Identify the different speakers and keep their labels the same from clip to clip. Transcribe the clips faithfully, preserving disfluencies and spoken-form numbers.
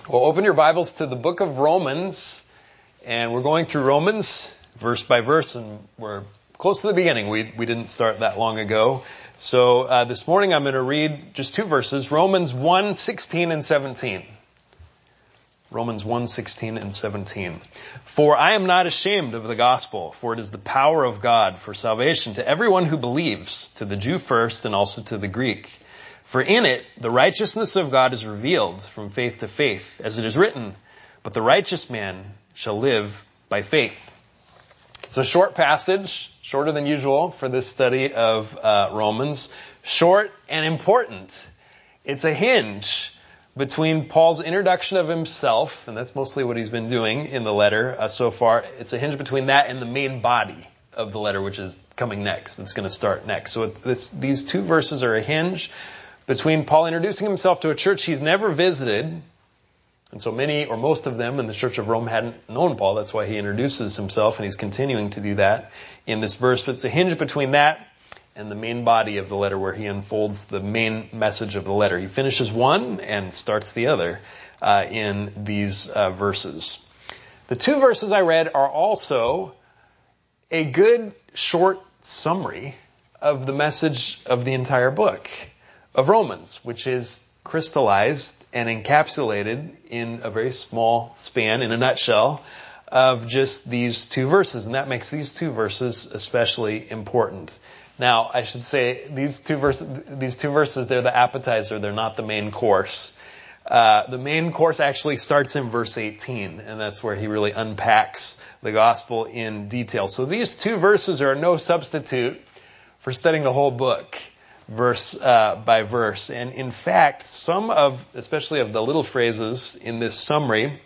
Speaker 1: Well, open your Bibles to the book of Romans, and we're going through Romans verse by verse, and we're close to the beginning. We we didn't start that long ago. So uh, this morning I'm going to read just two verses, Romans one, sixteen and seventeen. Romans one, sixteen and seventeen. For I am not ashamed of the gospel, for it is the power of God for salvation to everyone who believes, to the Jew first and also to the Greek. For in it, the righteousness of God is revealed from faith to faith, as it is written, but the righteous man shall live by faith. It's a short passage, shorter than usual for this study of uh, Romans. Short and important. It's a hinge between Paul's introduction of himself, and that's mostly what he's been doing in the letter uh, so far. It's a hinge between that and the main body of the letter, which is coming next. It's going to start next. So it's this, these two verses are a hinge between Paul introducing himself to a church he's never visited, and so many or most of them in the Church of Rome hadn't known Paul. That's why he introduces himself, and he's continuing to do that in this verse. But it's a hinge between that and the main body of the letter, where he unfolds the main message of the letter. He finishes one and starts the other uh, in these uh, verses. The two verses I read are also a good short summary of the message of the entire book of Romans, which is crystallized and encapsulated in a very small span, in a nutshell, of just these two verses. And that makes these two verses especially important. Now, I should say, these two verses, these two verses, they're the appetizer, they're not the main course. Uh, the main course actually starts in verse eighteen, and that's where he really unpacks the gospel in detail. So these two verses are no substitute for studying the whole book, verse uh, by verse. And in fact, some of, especially of the little phrases in this summary,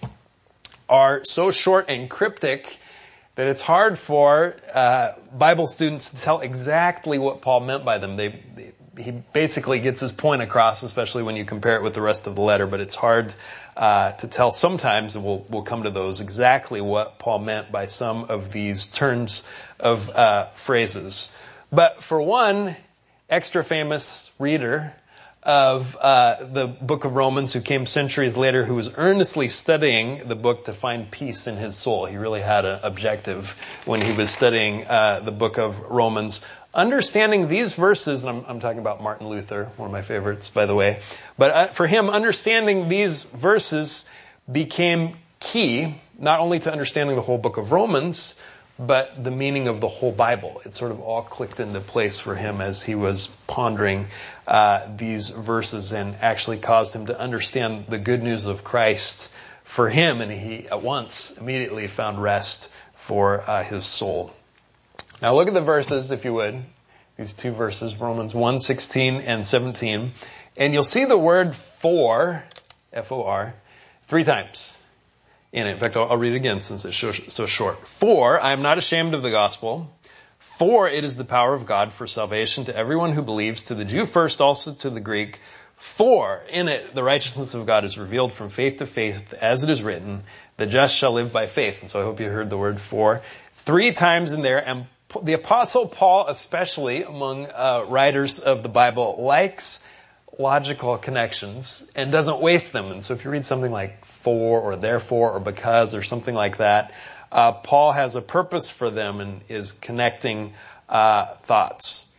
Speaker 1: are so short and cryptic that it's hard for uh, Bible students to tell exactly what Paul meant by them. They, they, he basically gets his point across, especially when you compare it with the rest of the letter, but it's hard uh, to tell sometimes, and we'll, we'll come to those, exactly what Paul meant by some of these turns of uh, phrases. But for one extra famous reader of uh, the book of Romans, who came centuries later, who was earnestly studying the book to find peace in his soul. He really had an objective when he was studying uh, the book of Romans. Understanding these verses, and I'm, I'm talking about Martin Luther, one of my favorites, by the way, but uh, for him, understanding these verses became key, not only to understanding the whole book of Romans, but the meaning of the whole Bible. It sort of all clicked into place for him as he was pondering uh, these verses, and actually caused him to understand the good news of Christ for him, and he at once immediately found rest for uh, his soul. Now look at the verses, if you would, these two verses, Romans one, sixteen and seventeen, and you'll see the word for, F O R, three times in it. In fact, I'll, I'll read it again since it's so, so short. For I am not ashamed of the gospel, for it is the power of God for salvation to everyone who believes, to the Jew first, also to the Greek. For in it the righteousness of God is revealed from faith to faith, as it is written, the just shall live by faith. And so I hope you heard the word for three times in there. And the Apostle Paul, especially among uh, writers of the Bible, likes logical connections and doesn't waste them. And so if you read something like for or therefore or because or something like that, uh, Paul has a purpose for them and is connecting uh, thoughts.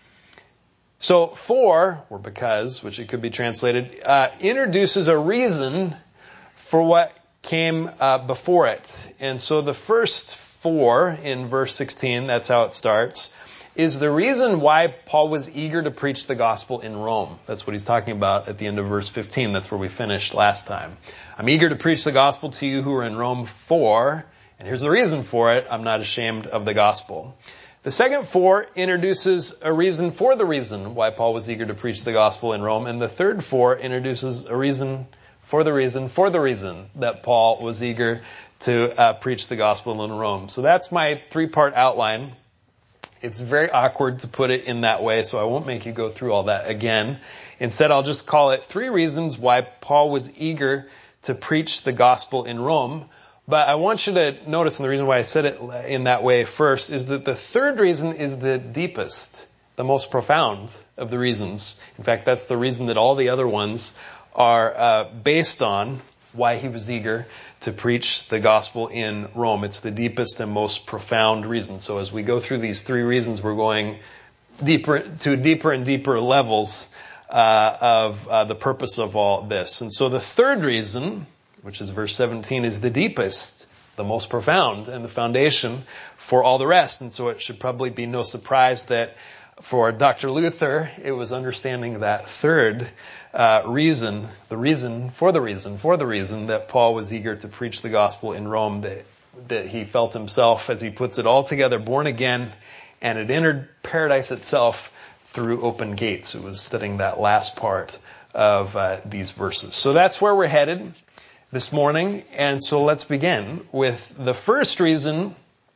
Speaker 1: So for, or because, which it could be translated, uh, introduces a reason for what came uh, before it. And so the first for in verse sixteen, that's how it starts, is the reason why Paul was eager to preach the gospel in Rome. That's what he's talking about at the end of verse fifteen. That's where we finished last time. I'm eager to preach the gospel to you who are in Rome, for, and here's the reason for it, I'm not ashamed of the gospel. The second for introduces a reason for the reason why Paul was eager to preach the gospel in Rome. And the third for introduces a reason for the reason for the reason that Paul was eager to uh, preach the gospel in Rome. So that's my three-part outline. It's very awkward to put it in that way, so I won't make you go through all that again. Instead, I'll just call it three reasons why Paul was eager to preach the gospel in Rome. But I want you to notice, and the reason why I said it in that way first, is that the third reason is the deepest, the most profound of the reasons. In fact, that's the reason that all the other ones are uh, based on. why he was eager to preach the gospel in Rome. It's the deepest and most profound reason. So as we go through these three reasons, we're going deeper to deeper and deeper levels uh, of uh, the purpose of all this. And so the third reason, which is verse seventeen, is the deepest, the most profound, and the foundation for all the rest. And so it should probably be no surprise that for Doctor Luther, it was understanding that third uh, reason, the reason for the reason for the reason that Paul was eager to preach the gospel in Rome, that that he felt himself, as he puts it, all together born again, and had entered paradise itself through open gates. It was studying that last part of uh, these verses. So that's where we're headed this morning. And so let's begin with the first reason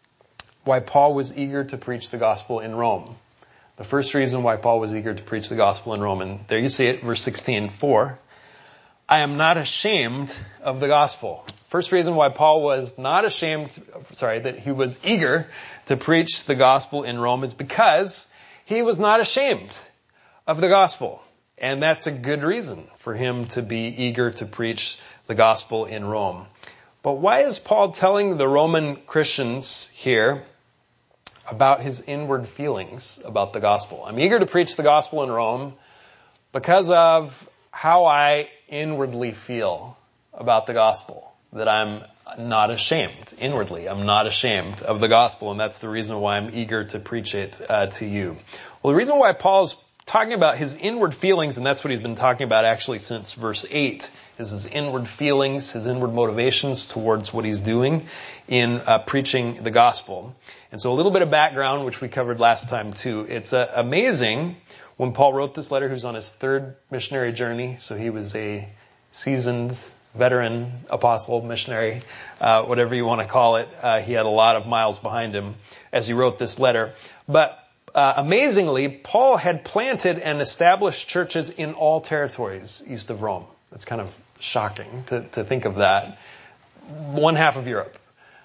Speaker 1: why Paul was eager to preach the gospel in Rome. The first reason why Paul was eager to preach the gospel in Rome. And there you see it, verse sixteen, for I am not ashamed of the gospel. First reason why Paul was not ashamed, sorry, that he was eager to preach the gospel in Rome is because he was not ashamed of the gospel. And that's a good reason for him to be eager to preach the gospel in Rome. But why is Paul telling the Roman Christians here about his inward feelings about the gospel? I'm eager to preach the gospel in Rome because of how I inwardly feel about the gospel. That I'm not ashamed, inwardly. I'm not ashamed of the gospel, and that's the reason why I'm eager to preach it uh, to you. Well, the reason why Paul's talking about his inward feelings, and that's what he's been talking about actually since verse eight, is his inward feelings, his inward motivations towards what he's doing in uh, preaching the gospel. And so a little bit of background, which we covered last time too. It's uh, amazing when Paul wrote this letter, he was on his third missionary journey, so he was a seasoned veteran, apostle, missionary, uh, whatever you want to call it. Uh, he had a lot of miles behind him as he wrote this letter. But uh, amazingly, Paul had planted and established churches in all territories east of Rome. It's kind of shocking to, to think of that. One half of Europe.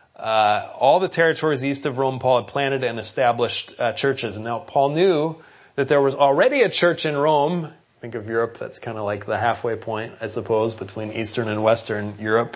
Speaker 1: Uh, all the territories east of Rome, Paul had planted and established uh, churches. And now Paul knew that there was already a church in Rome. Think of Europe, that's kind of like the halfway point, I suppose, between Eastern and Western Europe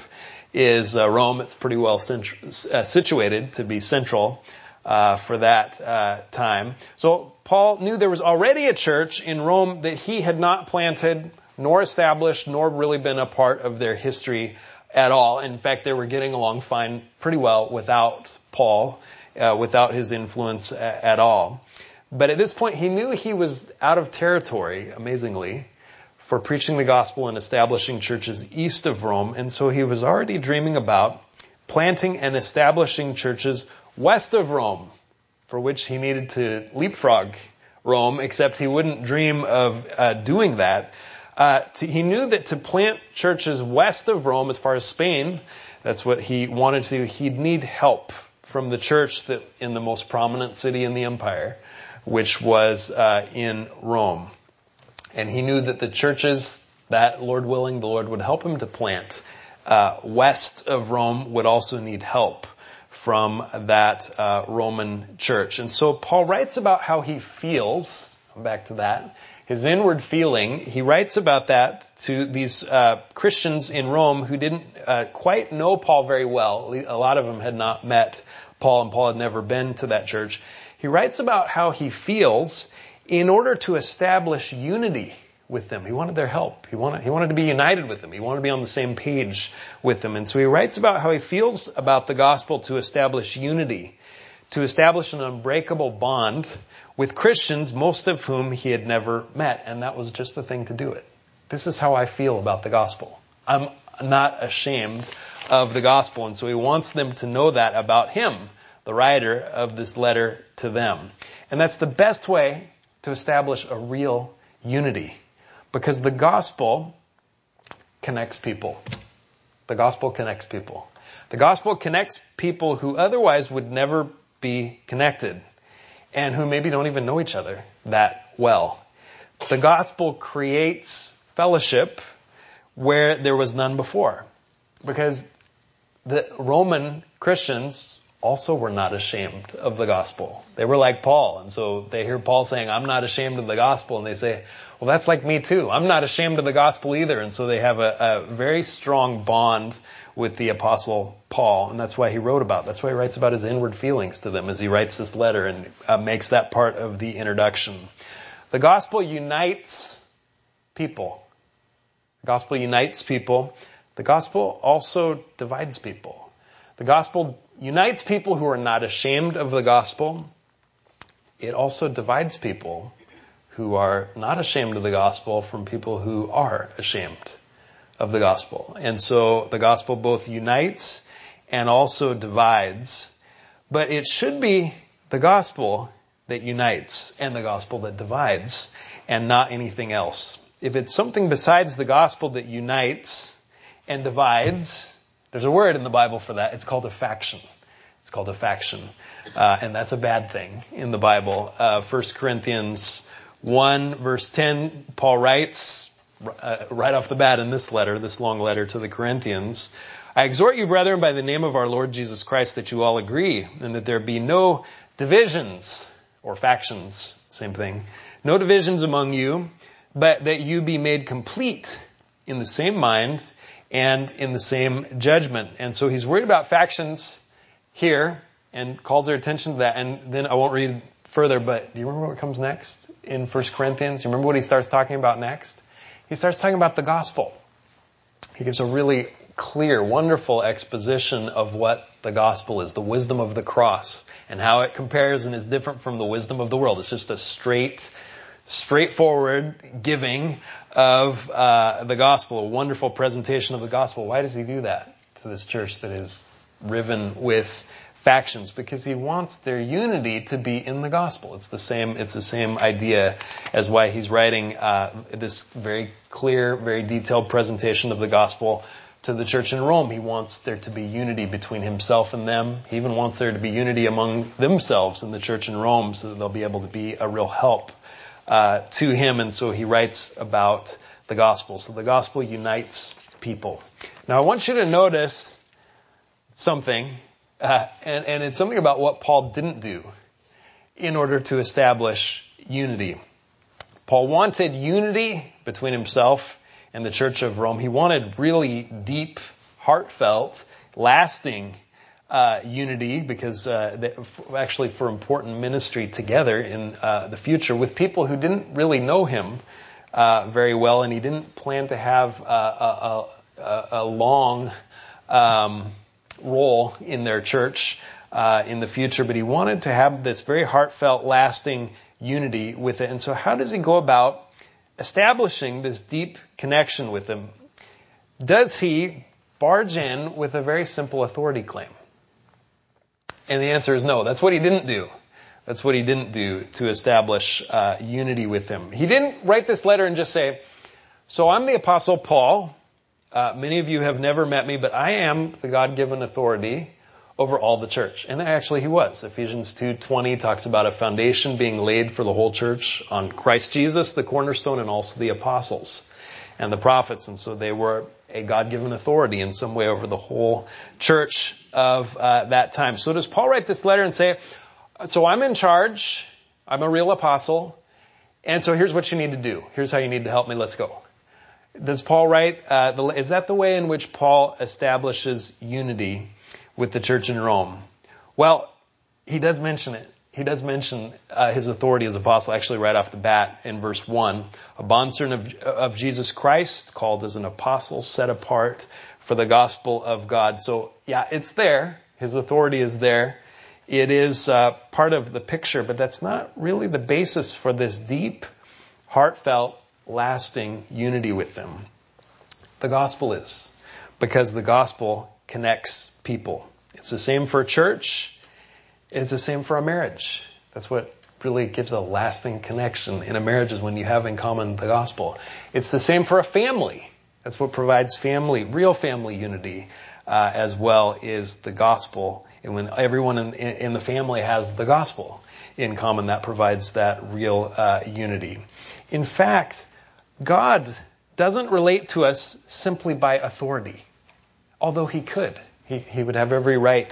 Speaker 1: is uh, Rome. It's pretty well centr- uh, situated to be central uh, for that uh, time. So Paul knew there was already a church in Rome that he had not planted, nor established, nor really been a part of their history at all. In fact, they were getting along fine, pretty well without Paul, uh, without his influence a- at all. But at this point, he knew he was out of territory, amazingly, for preaching the gospel and establishing churches east of Rome. And so he was already dreaming about planting and establishing churches west of Rome, for which he needed to leapfrog Rome, except he wouldn't dream of uh, doing that. Uh, to, he knew that to plant churches west of Rome, as far as Spain, that's what he wanted to do, he'd need help from the church that in the most prominent city in the empire, which was uh, in Rome. And he knew that the churches that, Lord willing, the Lord would help him to plant uh, west of Rome would also need help from that uh, Roman church. And so Paul writes about how he feels, back to that, his inward feeling. He writes about that to these uh, Christians in Rome who didn't uh, quite know Paul very well. A lot of them had not met Paul, and Paul had never been to that church. He writes about how he feels in order to establish unity with them. He wanted their help. He wanted, he wanted to be united with them. He wanted to be on the same page with them. And so he writes about how he feels about the gospel to establish unity, to establish an unbreakable bond with Christians, most of whom he had never met. And that was just the thing to do it. This is how I feel about the gospel. I'm not ashamed of the gospel. And so he wants them to know that about him, the writer of this letter to them. And that's the best way to establish a real unity, because the gospel connects people. The gospel connects people. The gospel connects people who otherwise would never be connected and who maybe don't even know each other that well. The gospel creates fellowship where there was none before, because the Roman Christians also were not ashamed of the gospel. They were like Paul. And so they hear Paul saying, I'm not ashamed of the gospel. And they say, well, that's like me too. I'm not ashamed of the gospel either. And so they have a, a very strong bond with the apostle Paul. And that's why he wrote about, that's why he writes about his inward feelings to them as he writes this letter and uh, makes that part of the introduction. The gospel unites people. The gospel unites people. The gospel also divides people. The gospel unites people who are not ashamed of the gospel. It also divides people who are not ashamed of the gospel from people who are ashamed of the gospel. And so the gospel both unites and also divides. But it should be the gospel that unites and the gospel that divides and not anything else. If it's something besides the gospel that unites and divides, there's a word in the Bible for that. It's called a faction. It's called a faction. Uh, and that's a bad thing in the Bible. Uh, First Corinthians one verse ten, Paul writes uh, right off the bat in this letter, this long letter to the Corinthians, I exhort you, brethren, by the name of our Lord Jesus Christ, that you all agree and that there be no divisions or factions, same thing, no divisions among you, but that you be made complete in the same mind and in the same judgment. And so he's worried about factions here and calls their attention to that. And then I won't read further, but do you remember what comes next in First Corinthians? You remember what he starts talking about next? He starts talking about the gospel. He gives a really clear, wonderful exposition of what the gospel is, the wisdom of the cross, and how it compares and is different from the wisdom of the world. It's just a straight, straightforward giving of uh, the gospel, a wonderful presentation of the gospel. Why does he do that to this church that is riven with factions? Because he wants their unity to be in the gospel. It's the same, it's the same idea as why he's writing uh, this very clear, very detailed presentation of the gospel to the church in Rome. He wants there to be unity between himself and them. He even wants there to be unity among themselves in the church in Rome so that they'll be able to be a real help uh, to him. And so he writes about the gospel. So the gospel unites people. Now I want you to notice something. Uh, and, and it's something about what Paul didn't do in order to establish unity. Paul wanted unity between himself and the church of Rome. He wanted really deep, heartfelt, lasting uh, unity because uh, they, actually for important ministry together in uh, the future with people who didn't really know him uh, very well, and he didn't plan to have uh, a, a, a long um role in their church uh, in the future, but he wanted to have this very heartfelt, lasting unity with it. And so how does he go about establishing this deep connection with them? Does he barge in with a very simple authority claim? And the answer is no. That's what he didn't do. That's what he didn't do to establish uh, unity with him. He didn't write this letter and just say, so I'm the Apostle Paul. Uh, many of you have never met me, but I am the God-given authority over all the church. And actually he was. Ephesians two twenty talks about a foundation being laid for the whole church on Christ Jesus, the cornerstone, and also the apostles and the prophets. And so they were a God-given authority in some way over the whole church of uh, that time. So does Paul write this letter and say, so I'm in charge, I'm a real apostle, and so here's what you need to do. Here's how you need to help me, let's go. Does Paul write, uh, the, is that the way in which Paul establishes unity with the church in Rome? Well, he does mention it. He does mention uh, his authority as apostle, actually right off the bat in verse one. A bondservant of, of Jesus Christ, called as an apostle, set apart for the gospel of God. So, yeah, it's there. His authority is there. It is uh, part of the picture, but that's not really the basis for this deep, heartfelt, lasting unity with them. The gospel is, because the gospel connects people. It's the same for a church. It's the same for a marriage. That's what really gives a lasting connection in a marriage, is when you have in common the gospel. It's the same for a family. That's what provides family, real family unity uh, as well, is the gospel. And when everyone in, in the family has the gospel in common, that provides that real uh, unity. In fact, God doesn't relate to us simply by authority, although he could. He, he would have every right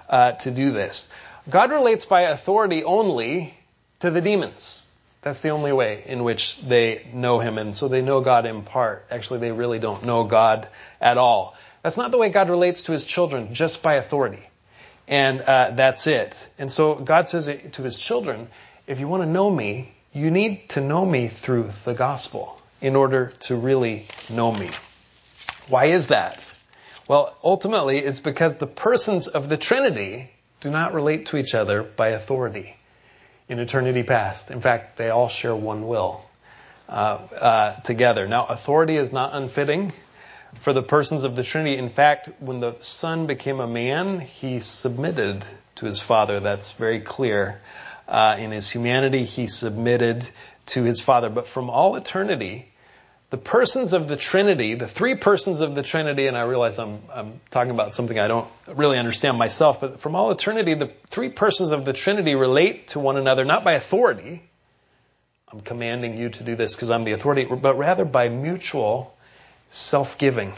Speaker 1: uh, to do this. God relates by authority only to the demons. That's the only way in which they know him. And so they know God in part. Actually, they really don't know God at all. That's not the way God relates to his children, just by authority. And uh, that's it. And so God says to his children, if you want to know me, you need to know me through the gospel in order to really know me. Why is that? Well, ultimately, it's because the persons of the Trinity do not relate to each other by authority in eternity past. In fact, they all share one will uh, uh, together. Now, authority is not unfitting for the persons of the Trinity. In fact, when the Son became a man, he submitted to his Father. That's very clear. Uh, in his humanity, he submitted to his Father. But from all eternity, the persons of the Trinity, the three persons of the Trinity, and I realize I'm, I'm talking about something I don't really understand myself, but from all eternity, the three persons of the Trinity relate to one another, not by authority. I'm commanding you to do this because I'm the authority, but rather by mutual self-giving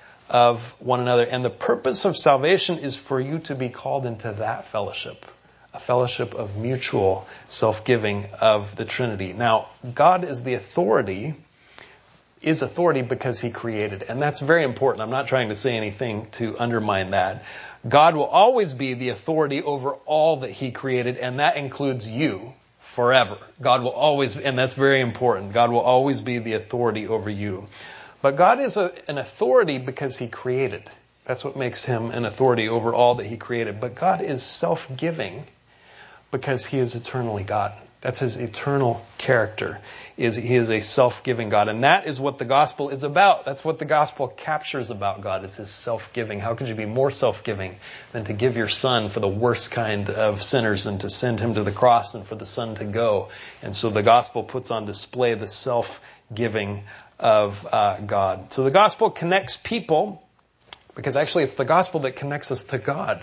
Speaker 1: of one another. And the purpose of salvation is for you to be called into that fellowship, a fellowship of mutual self-giving of the Trinity. Now, God is the authority is authority because he created. And that's very important. I'm not trying to say anything to undermine that. God will always be the authority over all that he created, and that includes you forever. God will always, and that's very important. God will always be the authority over you. But God is a, an authority because he created. That's what makes him an authority over all that he created. But God is self-giving because he is eternally God. That's his eternal character. Is he is a self-giving God. And that is what the gospel is about. That's what the gospel captures about God. It's his self-giving. How could you be more self-giving than to give your son for the worst kind of sinners and to send him to the cross and for the son to go? And so the gospel puts on display the self-giving of uh, God. So the gospel connects people because actually it's the gospel that connects us to God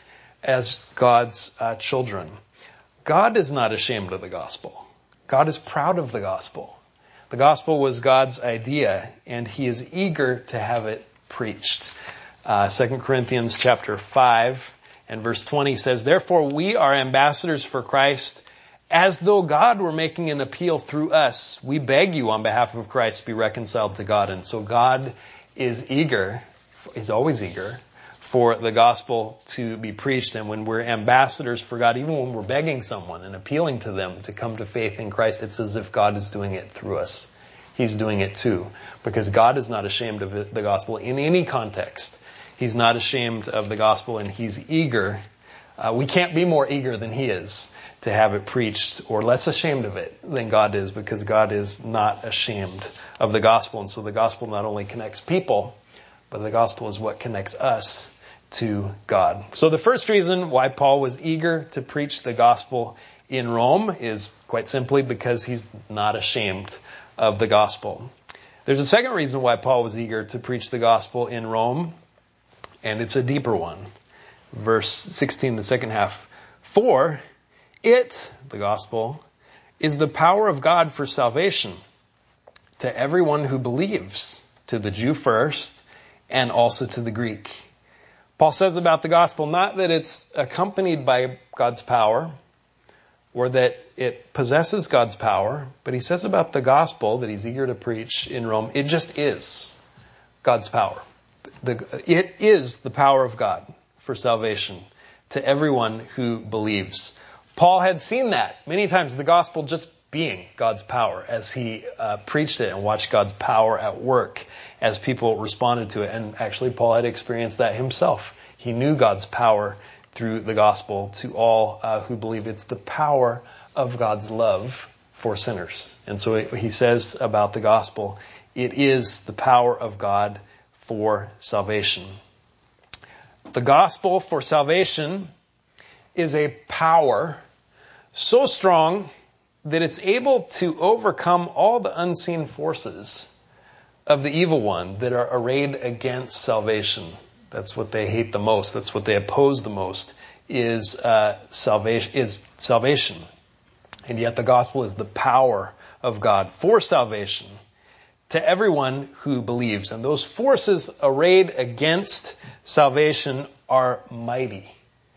Speaker 1: as God's uh, children. God is not ashamed of the gospel. God is proud of the gospel. The gospel was God's idea, and he is eager to have it preached. Uh, Second Corinthians chapter five and verse twenty says, "Therefore we are ambassadors for Christ, as though God were making an appeal through us. We beg you on behalf of Christ to be reconciled to God." And so God is eager, he's always eager, for the gospel to be preached. And when we're ambassadors for God, even when we're begging someone and appealing to them to come to faith in Christ, it's as if God is doing it through us. He's doing it too. Because God is not ashamed of the gospel in any context. He's not ashamed of the gospel, and he's eager. Uh, we can't be more eager than he is to have it preached, or less ashamed of it than God is, because God is not ashamed of the gospel. And so the gospel not only connects people, but the gospel is what connects us to God. So the first reason why Paul was eager to preach the gospel in Rome is quite simply because he's not ashamed of the gospel. There's a second reason why Paul was eager to preach the gospel in Rome, and it's a deeper one. Verse sixteen, the second half. "For it," the gospel, "is the power of God for salvation to everyone who believes, to the Jew first, and also to the Greek." Paul says about the gospel not that it's accompanied by God's power or that it possesses God's power, but he says about the gospel that he's eager to preach in Rome, it just is God's power. The, it is the power of God for salvation to everyone who believes. Paul had seen that many times, the gospel just being God's power as he uh, preached it and watched God's power at work as people responded to it. And actually, Paul had experienced that himself. He knew God's power through the gospel to all uh, who believe. It's the power of God's love for sinners. And so he says about the gospel, it is the power of God for salvation. The gospel for salvation is a power so strong that it's able to overcome all the unseen forces of the evil one that are arrayed against salvation. That's what they hate the most. That's what they oppose the most, is uh, salvation. Is salvation. And yet the gospel is the power of God for salvation to everyone who believes. And those forces arrayed against salvation are mighty.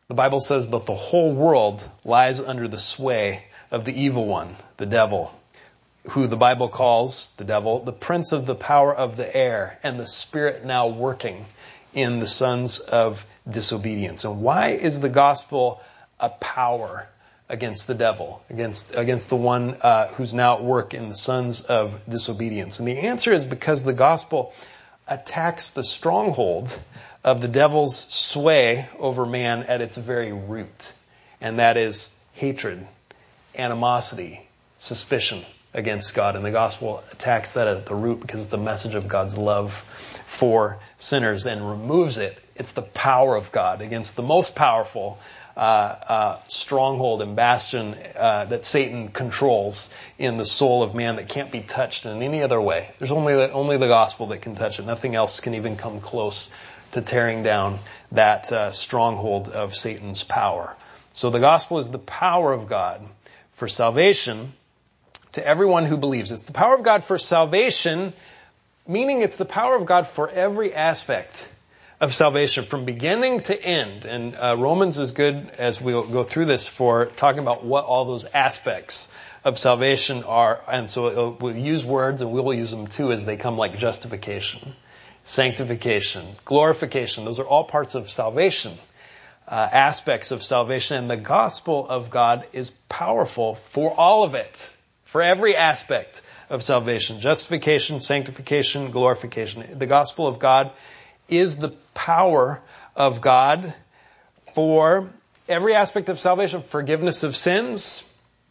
Speaker 1: The Bible says that the whole world lies under the sway of the evil one, the devil, who the Bible calls, the devil, the prince of the power of the air and the spirit now working in the sons of disobedience. And why is the gospel a power against the devil, against against the one uh, who's now at work in the sons of disobedience? And the answer is because the gospel attacks the stronghold of the devil's sway over man at its very root. And that is hatred, animosity, suspicion against God. And the gospel attacks that at the root because it's a message of God's love for sinners and removes it. It's the power of God against the most powerful uh, uh, stronghold and bastion uh, that Satan controls in the soul of man that can't be touched in any other way. There's only the, only the gospel that can touch it. Nothing else can even come close to tearing down that uh, stronghold of Satan's power. So the gospel is the power of God for salvation to everyone who believes. It's the power of God for salvation, meaning it's the power of God for every aspect of salvation from beginning to end. And uh, Romans is good as we'll go through this for talking about what all those aspects of salvation are. And so it'll, we'll use words and we'll use them too as they come, like justification, sanctification, glorification. Those are all parts of salvation, uh, aspects of salvation. And the gospel of God is powerful for all of it, for every aspect of salvation. Justification, sanctification, glorification. The gospel of God is the power of God for every aspect of salvation. Forgiveness of sins,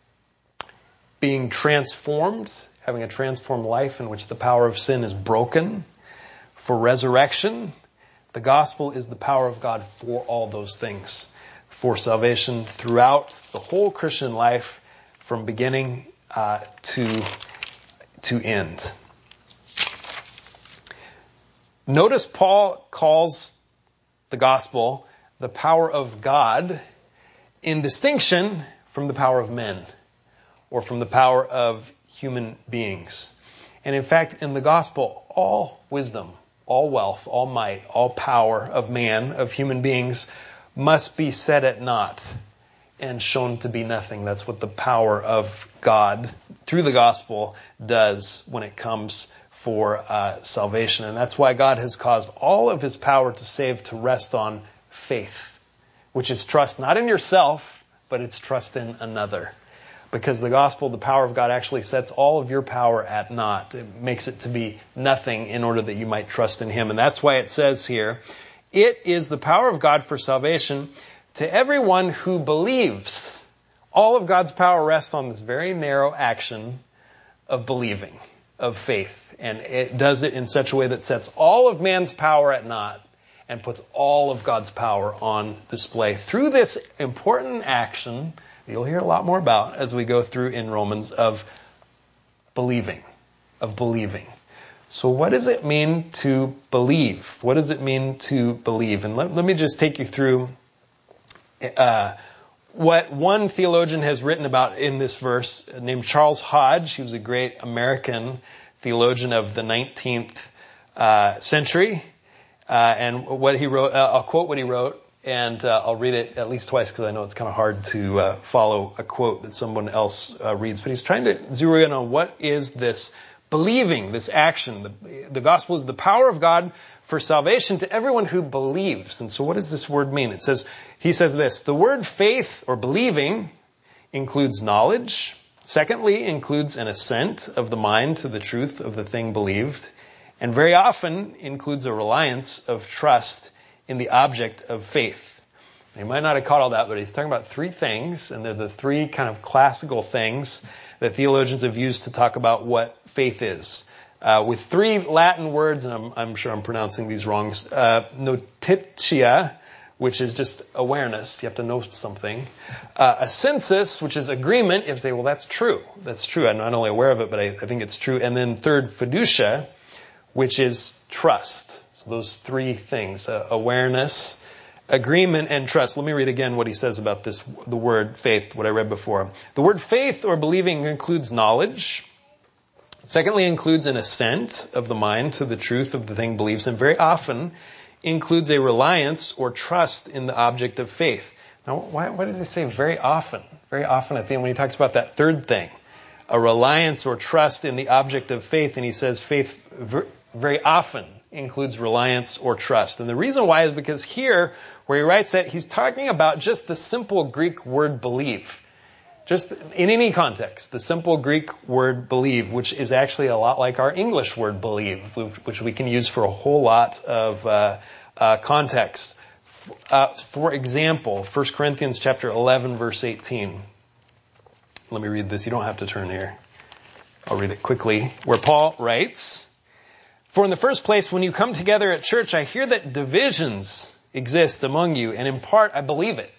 Speaker 1: being transformed, having a transformed life in which the power of sin is broken. For resurrection, the gospel is the power of God for all those things. For salvation throughout the whole Christian life from beginning uh, to, to end. Notice Paul calls the gospel the power of God in distinction from the power of men or from the power of human beings. And in fact, in the gospel, all wisdom, all wealth, all might, all power of man, of human beings, must be set at naught and shown to be nothing. That's what the power of God through the gospel does when it comes for uh, salvation. And that's why God has caused all of his power to save to rest on faith, which is trust not in yourself, but it's trust in another. Because the gospel, the power of God, actually sets all of your power at naught. It makes it to be nothing in order that you might trust in him. And that's why it says here, it is the power of God for salvation to everyone who believes. All of God's power rests on this very narrow action of believing, of faith. And it does it in such a way that sets all of man's power at naught and puts all of God's power on display through this important action you'll hear a lot more about as we go through in Romans of believing, of believing. So what does it mean to believe? What does it mean to believe? And let, let me just take you through uh, what one theologian has written about in this verse, named Charles Hodge. He was a great American theologian of the nineteenth uh, century. Uh, and what he wrote, uh, I'll quote what he wrote. And uh, I'll read it at least twice because I know it's kind of hard to uh, follow a quote that someone else uh, reads. But he's trying to zero in on what is this believing, this action. The, the gospel is the power of God for salvation to everyone who believes. And so what does this word mean? It says, he says this, the word faith or believing includes knowledge. Secondly, includes an assent of the mind to the truth of the thing believed. And very often includes a reliance of trust in the object of faith. You might not have caught all that, but he's talking about three things, and they're the three kind of classical things that theologians have used to talk about what faith is. Uh, with three Latin words, and I'm, I'm sure I'm pronouncing these wrong, uh, notitia, which is just awareness. You have to know something. Uh, assensus, which is agreement. You have to say, well, that's true. That's true. I'm not only aware of it, but I, I think it's true. And then third, fiducia, which is trust. So those three things, uh, awareness, agreement, and trust. Let me read again what he says about this, the word faith, what I read before. The word faith or believing includes knowledge. Secondly, includes an assent of the mind to the truth of the thing believes, and very often includes a reliance or trust in the object of faith. Now, why, why does he say very often? Very often at the end when he talks about that third thing, a reliance or trust in the object of faith, and he says faith very often includes reliance or trust. And the reason why is because here, where he writes that, he's talking about just the simple Greek word believe. Just in any context, the simple Greek word believe, which is actually a lot like our English word believe, which we can use for a whole lot of uh, uh, contexts. Uh, for example, First Corinthians chapter eleven, verse eighteen. Let me read this. You don't have to turn here. I'll read it quickly. Where Paul writes, "For in the first place, when you come together at church, I hear that divisions exist among you, and in part I believe it."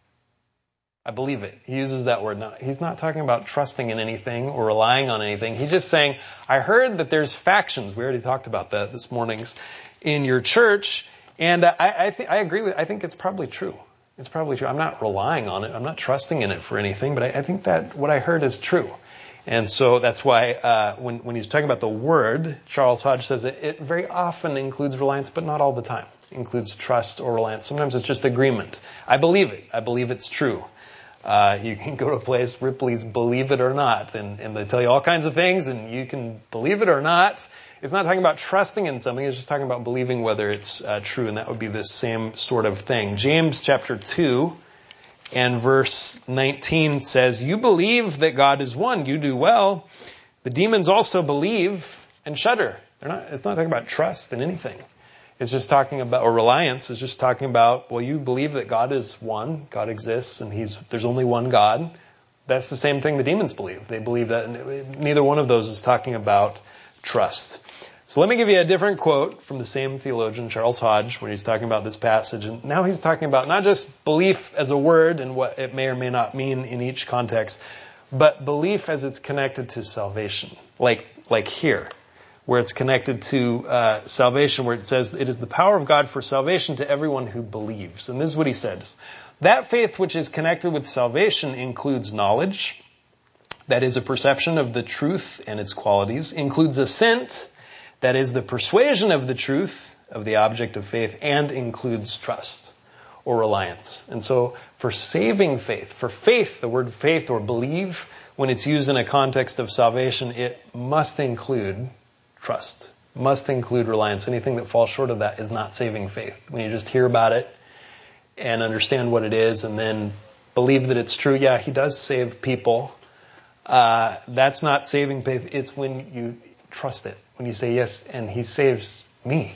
Speaker 1: I believe it. He uses that word. Now, he's not talking about trusting in anything or relying on anything. He's just saying, I heard that there's factions. We already talked about that this morning's in your church. And uh, I, I, th- I agree with, I think it's probably true. It's probably true. I'm not relying on it. I'm not trusting in it for anything, but I, I think that what I heard is true. And so that's why uh, when, when he's talking about the word, Charles Hodge says it, it very often includes reliance, but not all the time. It includes trust or reliance. Sometimes it's just agreement. I believe it. I believe it's true. Uh, you can go to a place, Ripley's Believe It or Not, and, and they tell you all kinds of things, and you can believe it or not. It's not talking about trusting in something, it's just talking about believing whether it's uh, true, and that would be the same sort of thing. James chapter two and verse nineteen says, "You believe that God is one, you do well. The demons also believe and shudder." They're not, it's not talking about trust in anything. It's just talking about, or reliance is just talking about, well, you believe that God is one, God exists, and he's there's only one God. That's the same thing the demons believe. They believe that, and neither one of those is talking about trust. So let me give you a different quote from the same theologian, Charles Hodge, when he's talking about this passage. And now he's talking about not just belief as a word and what it may or may not mean in each context, but belief as it's connected to salvation, like like here, where it's connected to uh, salvation, where it says, "It is the power of God for salvation to everyone who believes." And this is what he said. That faith which is connected with salvation includes knowledge, that is a perception of the truth and its qualities, includes assent, that is the persuasion of the truth of the object of faith, and includes trust or reliance. And so for saving faith, for faith, the word faith or believe, when it's used in a context of salvation, it must include trust, must include reliance. Anything that falls short of that is not saving faith. When you just hear about it and understand what it is and then believe that it's true, yeah, he does save people. Uh, that's not saving faith. It's when you trust it. When you say, yes, and he saves me.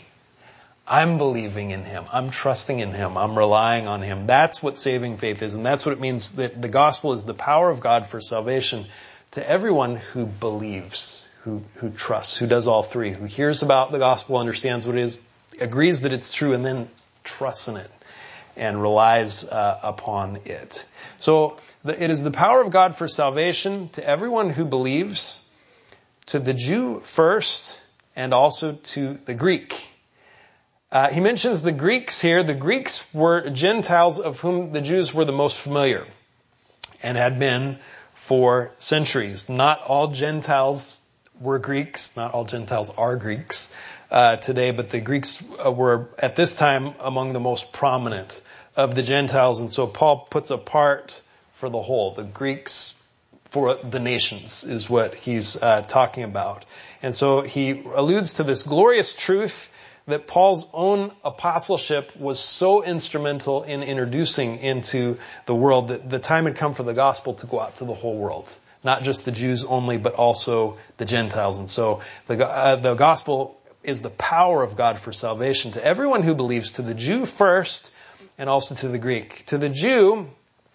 Speaker 1: I'm believing in him. I'm trusting in him. I'm relying on him. That's what saving faith is. And that's what it means that the gospel is the power of God for salvation to everyone who believes. Who, who trusts, who does all three, who hears about the gospel, understands what it is, agrees that it's true, and then trusts in it and relies uh, upon it. So the, it is the power of God for salvation to everyone who believes, to the Jew first, and also to the Greek. Uh, he mentions the Greeks here. The Greeks were Gentiles of whom the Jews were the most familiar and had been for centuries. Not all Gentiles were Greeks. Not all Gentiles are Greeks uh, today, but the Greeks uh, were at this time among the most prominent of the Gentiles. And so Paul puts a part for the whole. The Greeks for the nations is what he's uh, talking about. And so he alludes to this glorious truth that Paul's own apostleship was so instrumental in introducing into the world that the time had come for the gospel to go out to the whole world. Not just the Jews only, but also the Gentiles. And so the, uh, the gospel is the power of God for salvation to everyone who believes, to the Jew first, and also to the Greek. To the Jew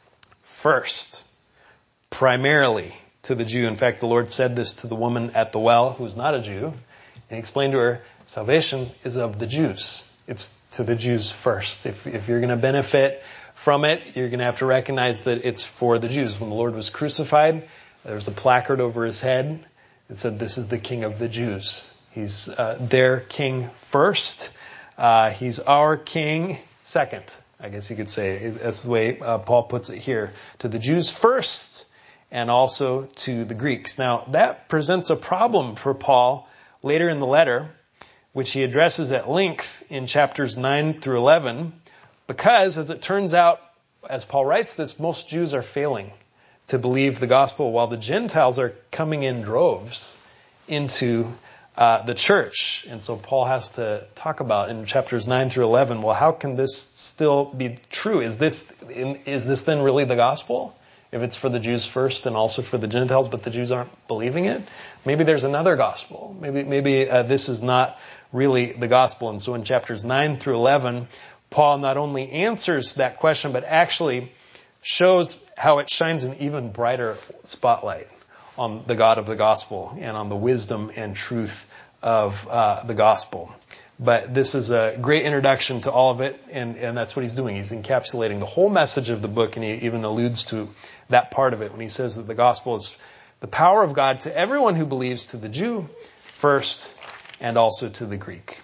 Speaker 1: first, primarily to the Jew. In fact, the Lord said this to the woman at the well, who's not a Jew, and he explained to her, salvation is of the Jews. It's to the Jews first. If, if you're going to benefit from it, you're going to have to recognize that it's for the Jews. When the Lord was crucified, there was a placard over his head that said, "This is the King of the Jews." He's uh, their king first. Uh, he's our king second, I guess you could say. That's the way uh, Paul puts it here. To the Jews first, and also to the Greeks. Now, that presents a problem for Paul later in the letter, which he addresses at length in chapters nine through eleven, because, as it turns out, as Paul writes this, most Jews are failing to believe the gospel while the Gentiles are coming in droves into uh, the church. And so Paul has to talk about in chapters nine through eleven, well, how can this still be true? Is this, is this then really the gospel? If it's for the Jews first and also for the Gentiles, but the Jews aren't believing it? Maybe there's another gospel. Maybe, maybe uh, this is not really the gospel. And so in chapters nine through eleven, Paul not only answers that question, but actually shows how it shines an even brighter spotlight on the God of the gospel and on the wisdom and truth of uh, the gospel. But this is a great introduction to all of it, and, and that's what he's doing. He's encapsulating the whole message of the book, and he even alludes to that part of it when he says that the gospel is the power of God to everyone who believes, to the Jew first and also to the Greek.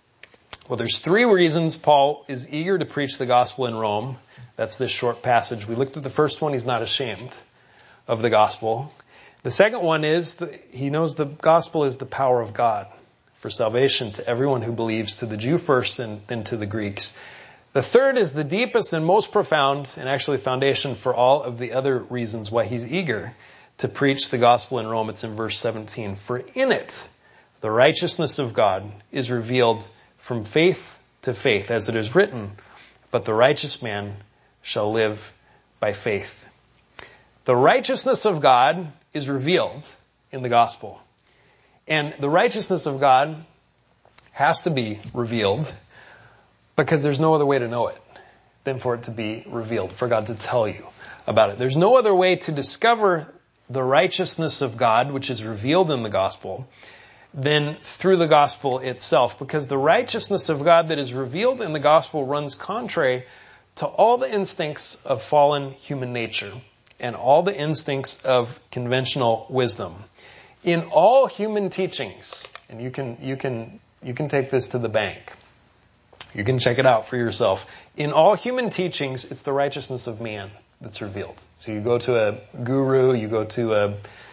Speaker 1: Well, there's three reasons Paul is eager to preach the gospel in Rome. That's this short passage. We looked at the first one. He's not ashamed of the gospel. The second one is that he knows the gospel is the power of God for salvation to everyone who believes, to the Jew first and then to the Greeks. The third is the deepest and most profound, and actually foundation for all of the other reasons why he's eager to preach the gospel in Rome. It's in verse seventeen. For in it, the righteousness of God is revealed from faith to faith, as it is written, but the righteous man shall live by faith. The righteousness of God is revealed in the gospel. And the righteousness of God has to be revealed because there's no other way to know it than for it to be revealed, for God to tell you about it. There's no other way to discover the righteousness of God, which is revealed in the gospel, than through the gospel itself, because the righteousness of God that is revealed in the gospel runs contrary to all the instincts of fallen human nature and all the instincts of conventional wisdom. In all human teachings, and you can, you can, you can take this to the bank. You can check it out for yourself. In all human teachings, it's the righteousness of man that's revealed. So you go to a guru, you go to a,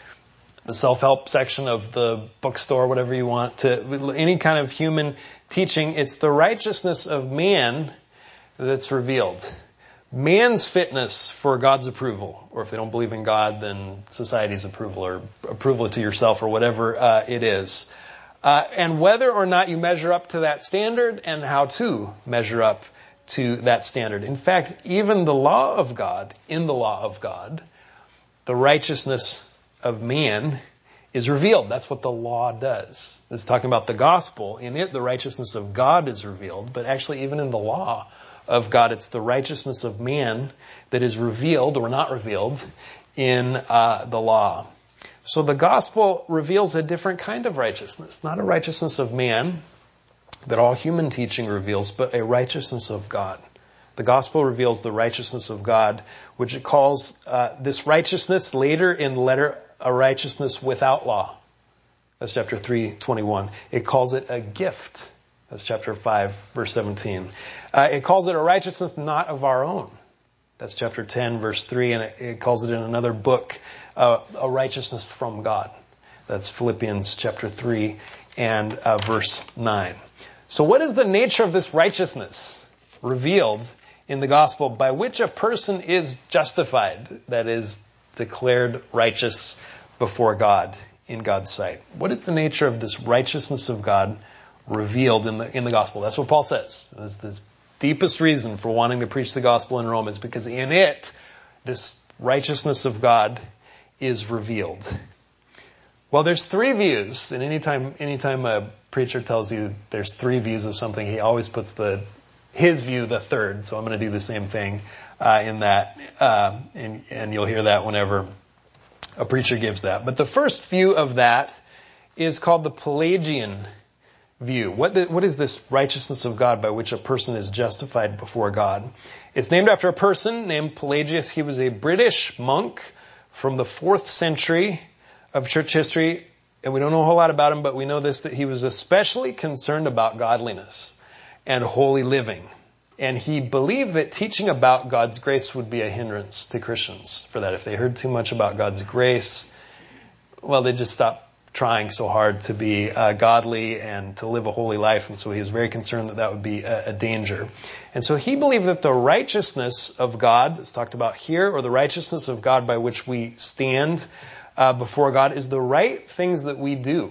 Speaker 1: the self-help section of the bookstore, whatever you want, to any kind of human teaching, it's the righteousness of man that's revealed. Man's fitness for God's approval, or if they don't believe in God, then society's approval, or approval to yourself, or whatever uh, it is. Uh, and whether or not you measure up to that standard, and how to measure up to that standard. In fact, even the law of God, in the law of God, the righteousness of man is revealed. That's what the law does. It's talking about the gospel. In it, the righteousness of God is revealed, but actually even in the law of God, it's the righteousness of man that is revealed or not revealed in uh, the law. So the gospel reveals a different kind of righteousness, not a righteousness of man that all human teaching reveals, but a righteousness of God. The gospel reveals the righteousness of God, which it calls uh, this righteousness later in the letter a righteousness without law. That's chapter three, twenty-one. It calls it a gift. That's chapter five, verse seventeen. Uh, it calls it a righteousness not of our own. That's chapter ten, verse three, and it, it calls it in another book uh, a righteousness from God. That's Philippians chapter three and uh, verse nine. So what is the nature of this righteousness revealed in the gospel by which a person is justified, that is, declared righteous before God in God's sight? What is the nature of this righteousness of God revealed in the in the gospel? That's what Paul says. This, this deepest reason for wanting to preach the gospel in Rome is because in it, this righteousness of God is revealed. Well, there's three views, and anytime anytime a preacher tells you there's three views of something, he always puts the his view the third. So I'm going to do the same thing uh, in that, uh, and, and you'll hear that whenever a preacher gives that. But the first view of that is called the Pelagian view. What, the, what is this righteousness of God by which a person is justified before God? It's named after a person named Pelagius. He was a British monk from the fourth century of church history, and we don't know a whole lot about him, but we know this, that he was especially concerned about godliness and holy living. And he believed that teaching about God's grace would be a hindrance to Christians for that. If they heard too much about God's grace, well, they'd just stop trying so hard to be uh, godly and to live a holy life. And so he was very concerned that that would be a, a danger. And so he believed that the righteousness of God, that's talked about here, or the righteousness of God by which we stand uh, before God, is the right things that we do.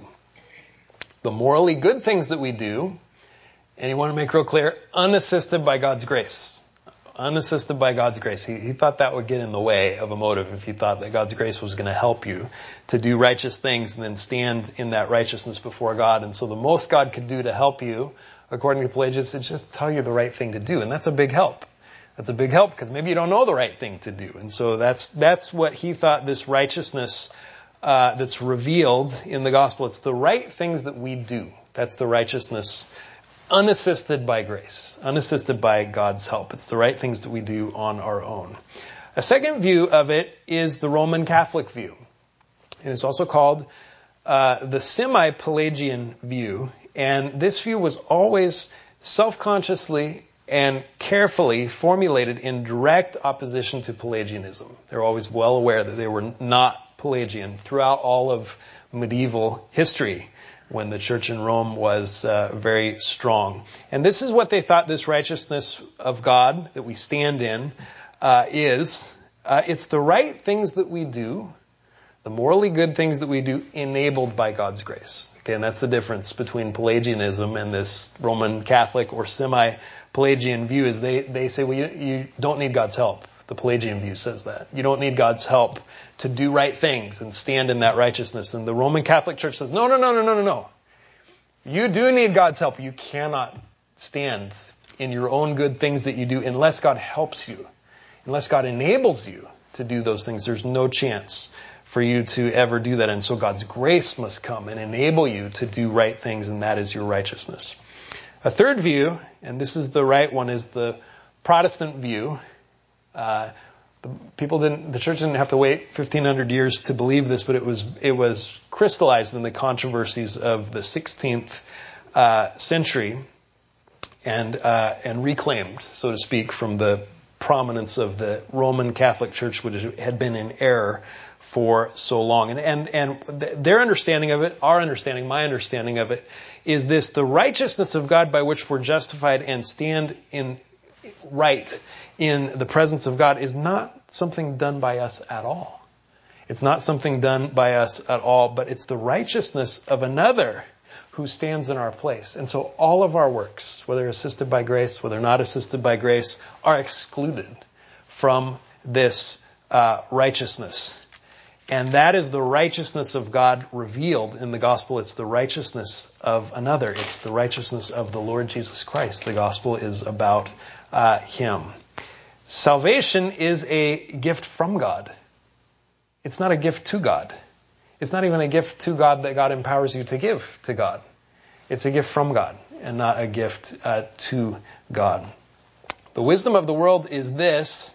Speaker 1: The morally good things that we do, and you want to make real clear, unassisted by God's grace. Unassisted by God's grace. He, he thought that would get in the way of a motive if he thought that God's grace was going to help you to do righteous things and then stand in that righteousness before God. And so the most God could do to help you, according to Pelagius, is just tell you the right thing to do. And that's a big help. That's a big help because maybe you don't know the right thing to do. And so that's that's what he thought this righteousness uh, that's revealed in the gospel. It's the right things that we do. That's the righteousness unassisted by grace, unassisted by God's help. It's the right things that we do on our own. A second view of it is the Roman Catholic view. And it's also called uh, the semi-Pelagian view. And this view was always self-consciously and carefully formulated in direct opposition to Pelagianism. They're always well aware that they were not Pelagian throughout all of medieval history, when the church in Rome was uh, very strong. And this is what they thought this righteousness of God that we stand in uh, is. Uh, it's the right things that we do, the morally good things that we do, enabled by God's grace. Okay, and that's the difference between Pelagianism and this Roman Catholic or semi-Pelagian view, is they, they say, well, you, you don't need God's help. The Pelagian view says that. You don't need God's help to do right things and stand in that righteousness. And the Roman Catholic Church says, no, no, no, no, no, no, no. You do need God's help. You cannot stand in your own good things that you do unless God helps you. Unless God enables you to do those things. There's no chance for you to ever do that. And so God's grace must come and enable you to do right things, and that is your righteousness. A third view, and this is the right one, is the Protestant view. Uh, the people didn't, the church didn't have to wait fifteen hundred years to believe this, but it was, it was crystallized in the controversies of the sixteenth uh, century and, uh, and reclaimed, so to speak, from the prominence of the Roman Catholic Church, which had been in error for so long. And, and, and their understanding of it, our understanding, my understanding of it, is this: the righteousness of God by which we're justified and stand in right in the presence of God is not something done by us at all. It's not something done by us at all, but it's the righteousness of another who stands in our place. And so all of our works, whether assisted by grace, whether not assisted by grace, are excluded from this uh, righteousness. And that is the righteousness of God revealed in the gospel. It's the righteousness of another. It's the righteousness of the Lord Jesus Christ. The gospel is about uh, Him. Salvation is a gift from God. It's not a gift to God. It's not even a gift to God that God empowers you to give to God. It's a gift from God and not a gift uh, to God. The wisdom of the world is this,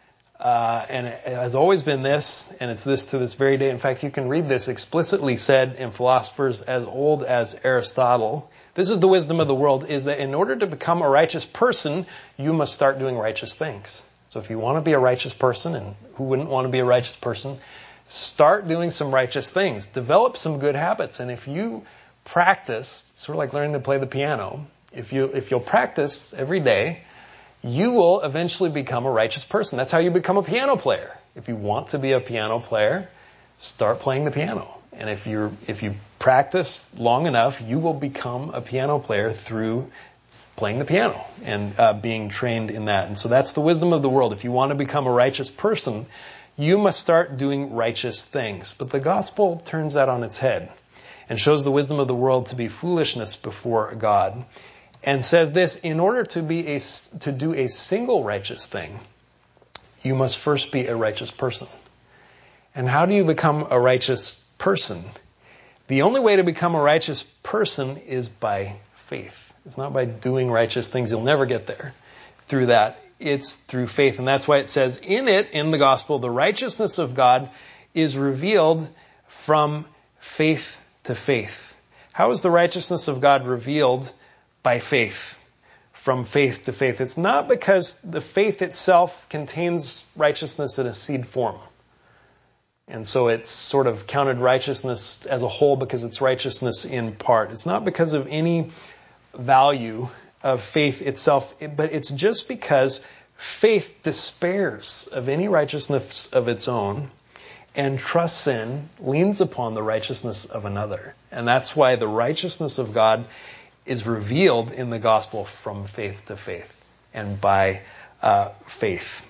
Speaker 1: uh, and it has always been this, and it's this to this very day. In fact, you can read this explicitly said in philosophers as old as Aristotle. This is the wisdom of the world, is that in order to become a righteous person, you must start doing righteous things. So if you want to be a righteous person, and who wouldn't want to be a righteous person, start doing some righteous things. Develop some good habits. And if you practice, it's sort of like learning to play the piano. If you, if you'll practice every day, you will eventually become a righteous person. That's how you become a piano player. If you want to be a piano player, start playing the piano. And if you're, if you practice long enough, you will become a piano player through playing the piano and uh, being trained in that. And so that's the wisdom of the world. If you want to become a righteous person, you must start doing righteous things. But the gospel turns that on its head and shows the wisdom of the world to be foolishness before God, and says this: in order to be a, to do a single righteous thing, you must first be a righteous person. And how do you become a righteous person? The only way to become a righteous person is by faith. It's not by doing righteous things. You'll never get there through that. It's through faith. And that's why it says in it, in the gospel, the righteousness of God is revealed from faith to faith. How is the righteousness of God revealed by faith? From faith to faith. It's not because the faith itself contains righteousness in a seed form. And so it's sort of counted righteousness as a whole because it's righteousness in part. It's not because of any value of faith itself, but it's just because faith despairs of any righteousness of its own and trusts in, leans upon the righteousness of another. And that's why the righteousness of God is revealed in the gospel from faith to faith and by uh, faith.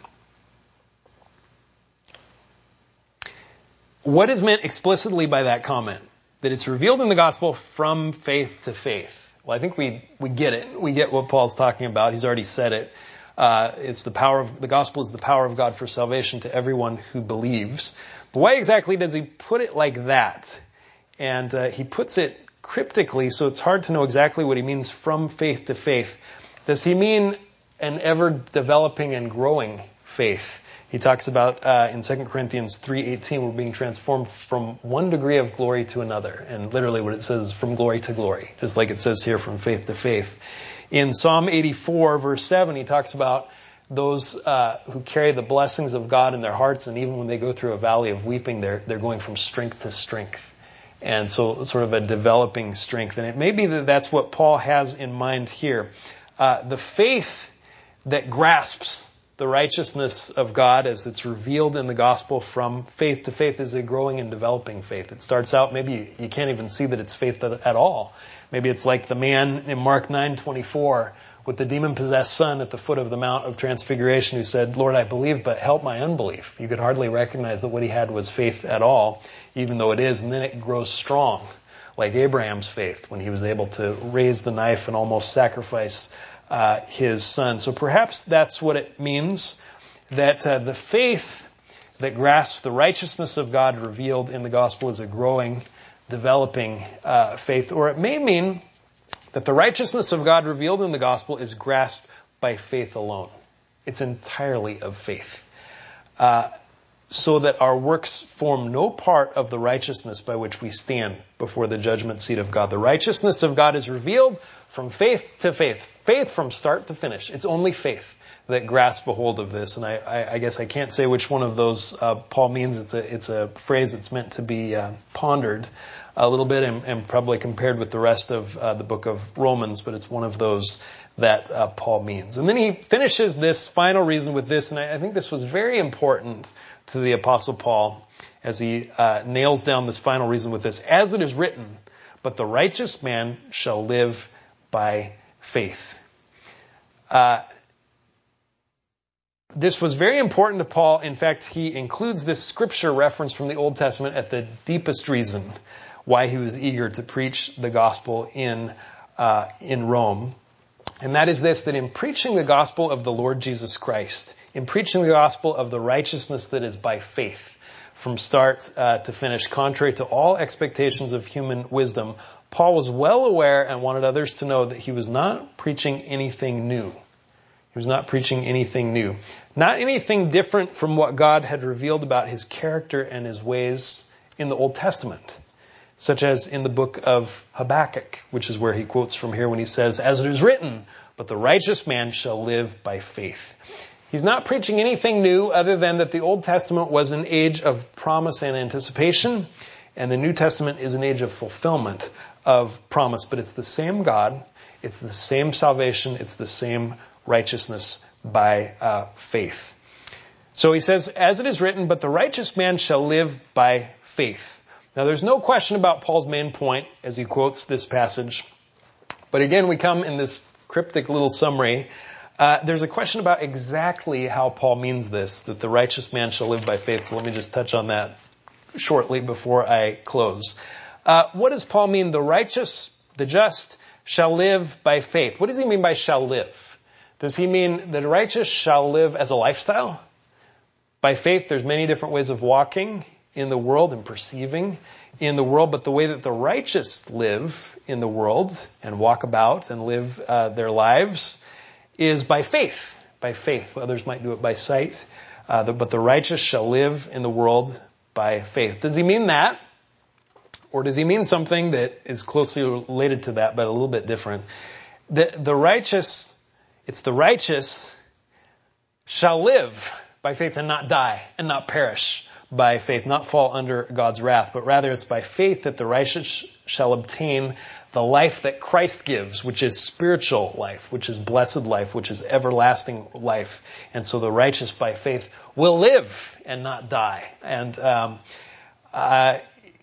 Speaker 1: What is meant explicitly by that comment? That it's revealed in the gospel from faith to faith. Well, I think we, we get it. We get what Paul's talking about. He's already said it. Uh, it's the power of, the gospel is the power of God for salvation to everyone who believes. But why exactly does he put it like that? And uh, he puts it cryptically, so it's hard to know exactly what he means from faith to faith. Does he mean an ever-developing and growing faith? He talks about uh, in Second Corinthians three eighteen, we're being transformed from one degree of glory to another. And literally what it says is from glory to glory, just like it says here from faith to faith. In Psalm eighty-four, verse seven, he talks about those uh, who carry the blessings of God in their hearts, and even when they go through a valley of weeping, they're they're going from strength to strength. And so sort of a developing strength. And it may be that that's what Paul has in mind here. Uh, the faith that grasps the righteousness of God as it's revealed in the gospel from faith to faith is a growing and developing faith. It starts out, maybe you, you can't even see that it's faith at, at all. Maybe it's like the man in Mark nine twenty-four with the demon-possessed son at the foot of the Mount of Transfiguration who said, Lord, I believe, but help my unbelief. You could hardly recognize that what he had was faith at all, even though it is, and then it grows strong, like Abraham's faith when he was able to raise the knife and almost sacrifice uh, his son. So perhaps that's what it means, that uh, the faith that grasps the righteousness of God revealed in the gospel is a growing, developing uh, faith. Or it may mean that the righteousness of God revealed in the gospel is grasped by faith alone. It's entirely of faith. Uh, so that our works form no part of the righteousness by which we stand before the judgment seat of God. The righteousness of God is revealed from faith to faith. Faith from start to finish. It's only faith that grasps a hold of this. And I, I, I guess I can't say which one of those uh, Paul means. It's a, it's a phrase that's meant to be uh, pondered a little bit and, and probably compared with the rest of uh, the book of Romans, but it's one of those that uh, Paul means. And then he finishes this final reason with this, and I, I think this was very important to the Apostle Paul as he uh, nails down this final reason with this. As it is written, but the righteous man shall live by faith. Uh, This was very important to Paul. In fact, he includes this scripture reference from the Old Testament at the deepest reason why he was eager to preach the gospel in uh, in Rome. And that is this, that in preaching the gospel of the Lord Jesus Christ, in preaching the gospel of the righteousness that is by faith, from start uh, to finish, contrary to all expectations of human wisdom, Paul was well aware and wanted others to know that he was not preaching anything new. He was not preaching anything new. Not anything different from what God had revealed about his character and his ways in the Old Testament, such as in the book of Habakkuk, which is where he quotes from here when he says, as it is written, but the righteous man shall live by faith. He's not preaching anything new other than that the Old Testament was an age of promise and anticipation, and the New Testament is an age of fulfillment of promise. But it's the same God, it's the same salvation, it's the same righteousness by uh, faith. So he says, as it is written, but the righteous man shall live by faith. Now there's no question about Paul's main point as he quotes this passage. But again, we come in this cryptic little summary. Uh, there's a question about exactly how Paul means this, that the righteous man shall live by faith. So let me just touch on that shortly before I close. Uh, what does Paul mean? The righteous, the just, shall live by faith. What does he mean by shall live? Does he mean the righteous shall live as a lifestyle? By faith, there's many different ways of walking in the world and perceiving in the world, but the way that the righteous live in the world and walk about and live uh, their lives is by faith. By faith. Others might do it by sight, uh, the, but the righteous shall live in the world by faith. Does he mean that? Or does he mean something that is closely related to that, but a little bit different? The, the righteous, it's the righteous shall live by faith and not die and not perish, by faith, not fall under God's wrath, but rather it's by faith that the righteous shall obtain the life that Christ gives, which is spiritual life, which is blessed life, which is everlasting life. And so the righteous by faith will live and not die. And um, uh,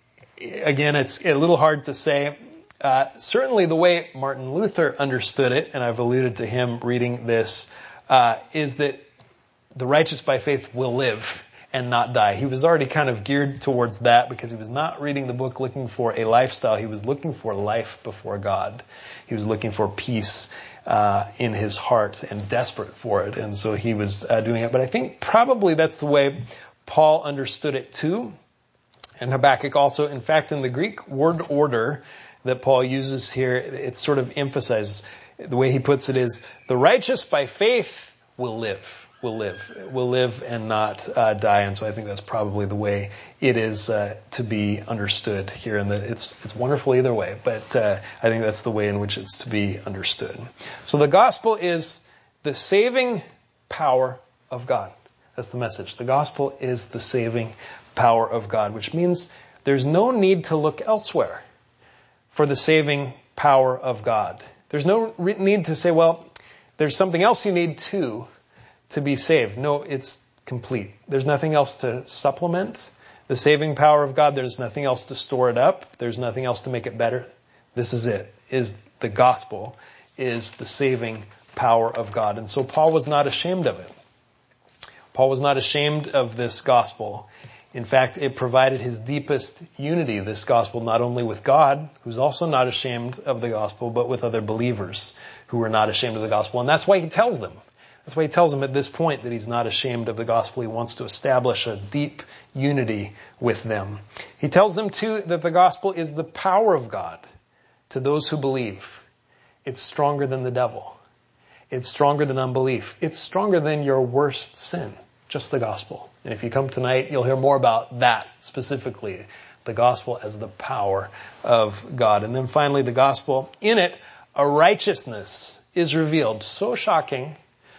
Speaker 1: again, it's a little hard to say. Uh, certainly the way Martin Luther understood it, and I've alluded to him reading this, uh, is that the righteous by faith will live and not die. He was already kind of geared towards that because he was not reading the book looking for a lifestyle. He was looking for life before God. He was looking for peace uh, in his heart and desperate for it. And so he was uh, doing it. But I think probably that's the way Paul understood it too. And Habakkuk also, in fact, in the Greek word order that Paul uses here, it sort of emphasizes, the way he puts it is, the righteous by faith will live. will live, will live and not uh, die. And so I think that's probably the way it is uh, to be understood here. And that it's it's wonderful either way, but uh, I think that's the way in which it's to be understood. So the gospel is the saving power of God. That's the message. The gospel is the saving power of God, which means there's no need to look elsewhere for the saving power of God. There's no re- need to say, well, there's something else you need too to be saved. No, it's complete. There's nothing else to supplement the saving power of God. There's nothing else to store it up. There's nothing else to make it better. This is it, is the gospel, is the saving power of God. And so Paul was not ashamed of it. Paul was not ashamed of this gospel. In fact, it provided his deepest unity, this gospel, not only with God, who's also not ashamed of the gospel, but with other believers who are not ashamed of the gospel. And that's why he tells them. That's why he tells them at this point that he's not ashamed of the gospel. He wants to establish a deep unity with them. He tells them too that the gospel is the power of God to those who believe. It's stronger than the devil. It's stronger than unbelief. It's stronger than your worst sin. Just the gospel. And if you come tonight, you'll hear more about that specifically. The gospel as the power of God. And then finally, the gospel, in it, a righteousness is revealed. So shocking,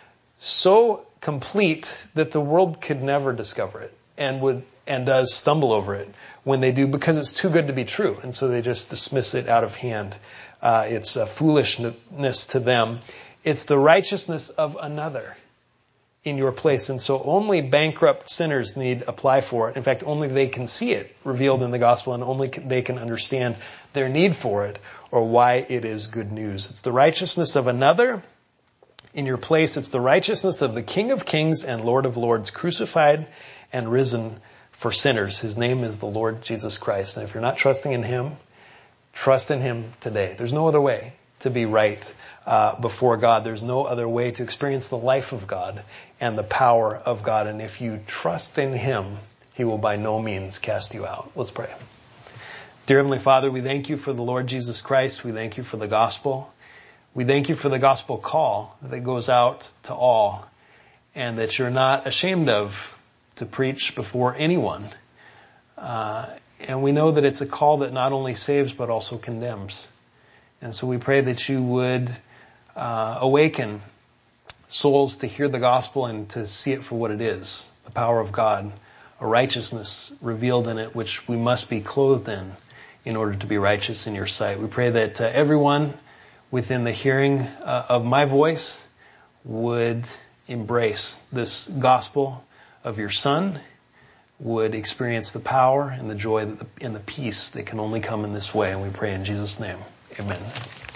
Speaker 1: so complete that the world could never discover it and would and does stumble over it when they do, because it's too good to be true. And so they just dismiss it out of hand. Uh, it's a foolishness to them. It's the righteousness of another in your place. And so only bankrupt sinners need apply for it. In fact, only they can see it revealed in the gospel, and only they can understand their need for it or why it is good news. It's the righteousness of another in your place. It's the righteousness of the King of Kings and Lord of Lords, crucified and risen for sinners. His name is the Lord Jesus Christ. And if you're not trusting in him, trust in him today. There's no other way to be right uh, before God. There's no other way to experience the life of God and the power of God. And if you trust in him, he will by no means cast you out. Let's pray. Dear Heavenly Father, we thank you for the Lord Jesus Christ. We thank you for the gospel. We thank you for the gospel call that goes out to all, and that you're not ashamed of to preach before anyone. Uh, and we know that it's a call that not only saves but also condemns. And so we pray that you would uh, awaken souls to hear the gospel and to see it for what it is, the power of God, a righteousness revealed in it, which we must be clothed in in order to be righteous in your sight. We pray that uh, everyone within the hearing uh, of my voice would embrace this gospel of your Son, would experience the power and the joy and the peace that can only come in this way. And we pray in Jesus' name. Amen.